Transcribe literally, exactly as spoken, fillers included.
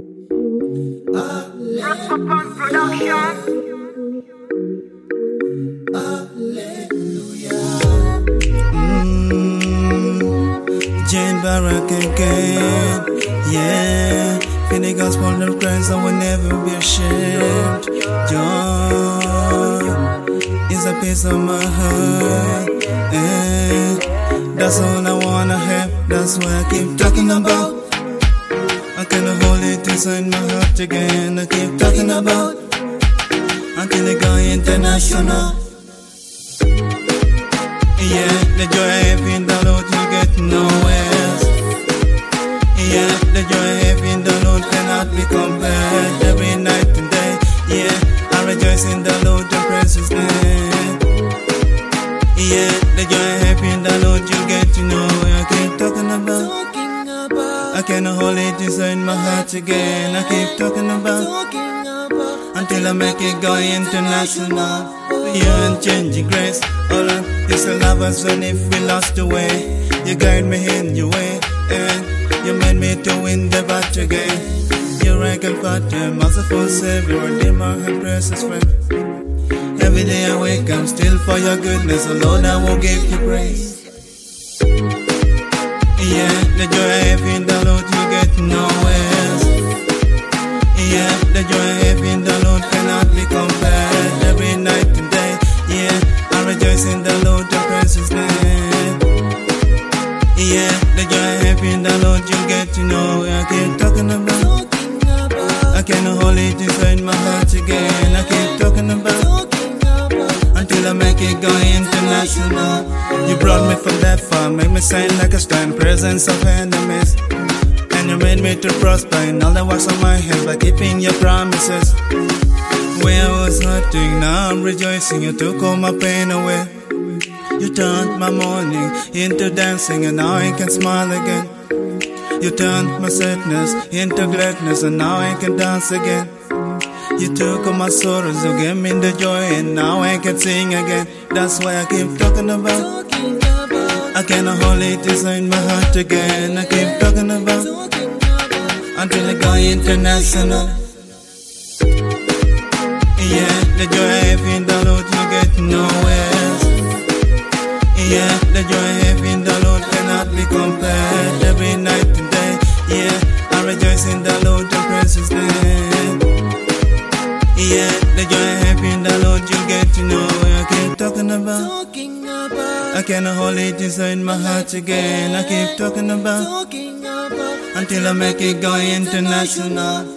Upon production. Mm, Jane Barak again, yeah. For the gospel of Christ, I will never be ashamed. Joy is a piece of my heart, eh. That's all I wanna have, that's why I keep talking about. I cannot hold it inside my heart again. I keep talking about until I go international. Yeah, the joy I have in the Lord you get nowhere. Yeah, the joy I have in the Lord cannot be compared. Every night and day, yeah, I rejoice in the Lord and praise His name. Yeah, the joy I have in the Lord you get to know. I keep talking about. I cannot hold it inside my heart again. I keep talking about until I make it go international. You unchanging grace, all I used to love us when if we lost the way. You guide me in your way, and you made me to win the battle again. You're a good Father, merciful Savior, Redeemer and precious friend. Every day I wake, I'm still for your goodness, oh Lord, I will give you praise. Yeah, the joy I have in the Lord you get nowhere. Yeah, the joy I have in the Lord cannot be compared. Every night and day, yeah, I rejoice in the Lord and praise His name. Yeah, the joy I have in the Lord you get to know. I keep talking about. I cannot hold it inside my heart again. I keep talking about until I make it go international. You brought me from that far, make me shine like a star in presence of enemies. And you made me to prosper in all the works of my hands by keeping your promises. Where I was hurting, now I'm rejoicing. You took all my pain away. You turned my mourning into dancing, and now I can smile again. You turned my sadness into gladness, and now I can dance again. You took all my sorrows, you gave me the joy, and now I can sing again. That's why I keep talking about. I cannot hold it inside my heart again. I keep talking about until I go international. Yeah, the joy I have in the Lord you get nowhere. Yeah, the joy I have in the Lord cannot be compared. Every night and day, yeah, I rejoice in the Lord and praise His name. Yeah, the joy I have in the Lord you get to know. I keep talking about. I cannot hold it inside my heart again. I keep talking about until I make it go international.